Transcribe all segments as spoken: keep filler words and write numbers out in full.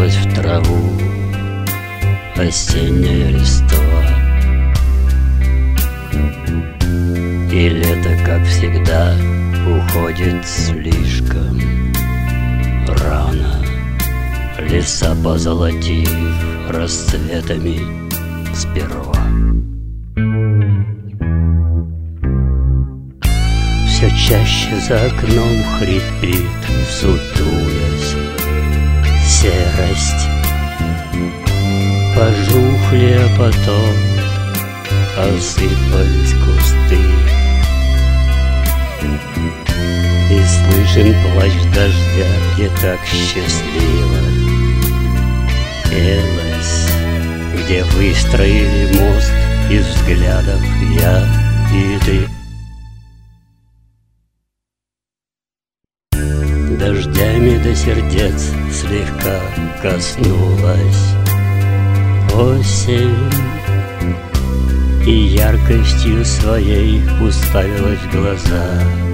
обрушилась в траву осенняя листва. И лето, как всегда, уходит слишком рано, леса позолотив расцветами сперва. Все чаще за окном хрипит, сутулясь, серость. Пожухли, а потом осыпались кусты. И слышен плач дождя, где так счастливо пелось, где выстроили мост из взглядов я и ты. Дождями до сердец слегка коснулась осень, и яркостью своей уставилась в глаза.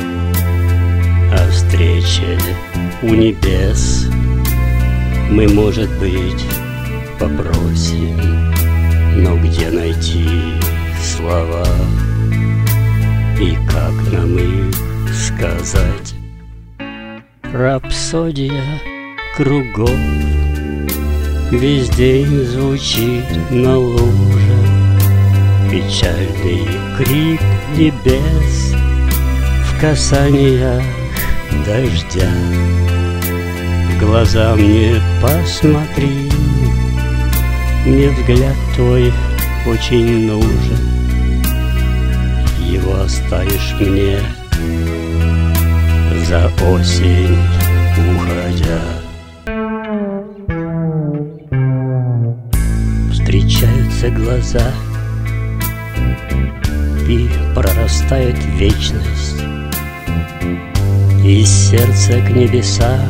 О встрече у небес мы, может быть, попросим, но где найти слова и как нам их сказать? Рапсодия кругов весь день звучит на луже, печальный крик небес в касаниях дождя. В глаза мне посмотри, мне взгляд твой очень нужен. Его оставишь мне за осень уходя. Встречаются глаза, и прорастает вечность из сердца к небесам,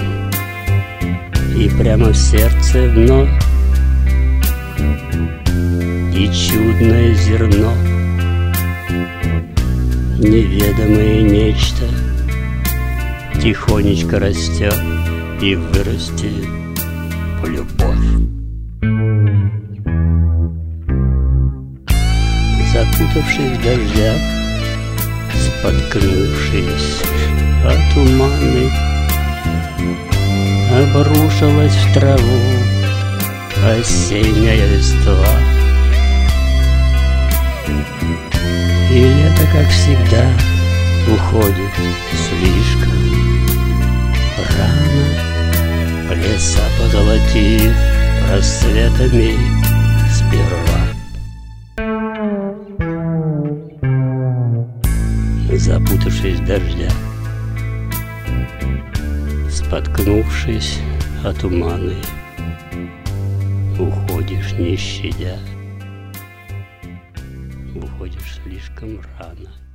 и прямо в сердце вновь и чудное зерно, неведомое нечто тихонечко растет и вырастет в любовь. Запутавшись в дождях, споткнувшись о туманы, обрушилась в траву осенняя листва. И лето, как всегда, уходит слишком рано, леса позолотив расцветами сперва. Запутавшись в дождях, споткнувшись о туманы, уходишь не щадя, уходишь слишком рано.